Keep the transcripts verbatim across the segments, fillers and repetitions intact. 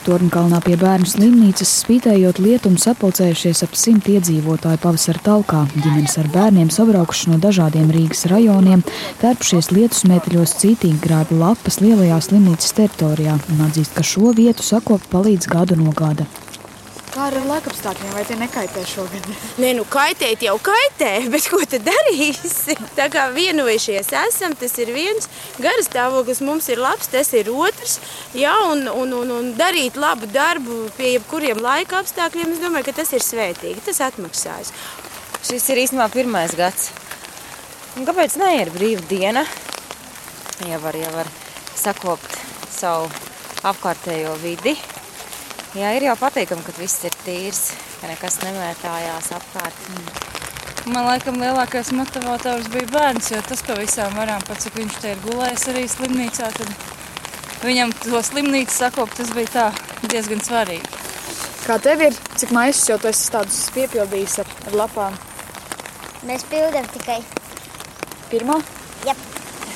Torņkalnā pie bērnu slimnīcas spītējot lietumu sapulcējušies ap simt iedzīvotāju pavasara talkā. Ģimenes ar bērniem sabraukuši no dažādiem Rīgas rajoniem, tērpušies lietusmēteļos, cītīgi grāba lapas lielajā slimnīcas teritorijā un atzīst, ka šo vietu sakopt palīdz gadu no gada. Kā ar laikapstākļiem, vai tie nekaitē šogad? Nē, nu kaitēt jau kaitē, bet ko tad darīsi? Tā kā vienojušies esam, tas ir viens, garas stāvoklis mums ir labs, tas ir otrs, jā, un, un, un, un darīt labu darbu pie jebkuriem laika apstākļiem, es domāju, ka tas ir svētīgi, tas atmaksājas. Šis ir īstenībā pirmais gads. Un kāpēc ne ir brīva diena? Ja var, ja var sakopt savu apkārtējo vidi. Jā, ir jau patīkami, ka viss ir tīrs, ka nekas nemētājās apkārt. Mm. Man laikam lielākais motivators bija bērns, jo tas pa visām varām, pat cik viņš te ir gulējis arī slimnīcā, tad viņam to slimnīcu sakopt, tas bija tā diezgan svarīgi. Kā tev ir, cik maisus jau tu esi tādus piepildījis ar, ar lapām? Mēs pildam tikai pirmo? Jep.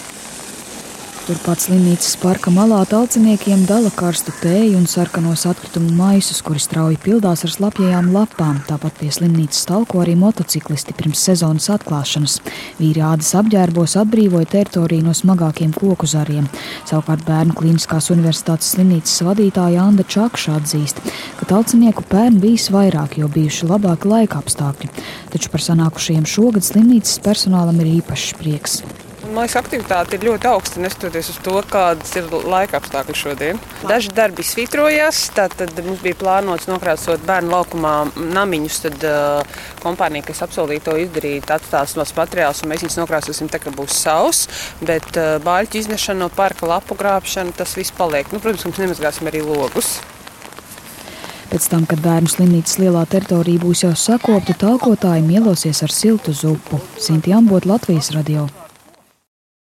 Turpat slimnīcas parka malā talciniekiem dala karstu tēju un sarkanos atkritumu maisus, kuri strauji pildās ar slapjajām lapām. Tāpat pie slimnīcas talko arī motociklisti pirms sezonas atklāšanas. Vīri ādas apģērbos atbrīvoja teritoriju no smagākiem koku zariem. Savukārt Bērnu Kliniskās universitātes slimnīcas vadītāja Anda Čakša atzīst, ka talcinieku pērn bijis vairāk, jo bijuši labāki laika apstākļi. Taču par sanākušajiem šogad slimnīcas personālam ir īpašs prieks. Man liekas, aktivitāte ir ļoti augsta, neskatoties uz to, kādas ir laika apstākļi šodien. Daži darbi svītrojās, tātad mums bija plānots nokrāsot bērnu laukumā namiņus, tad uh, kompānija, kas apsolīja to izdarīt, atstās tos materiālus, un mēs viņus nokrāsosim tā, ka būs sauss, bet uh, bāļķu iznešana no parka, lapu grābšana, tas viss paliek. Nu, protams, mums nemazgāsim arī logus. Pēc tam, kad Bērnu slimnīcas lielā teritorija būs jau sakopta, talkotāji mielosies ar siltu zupu. Sinti Ambot, Latvijas radio.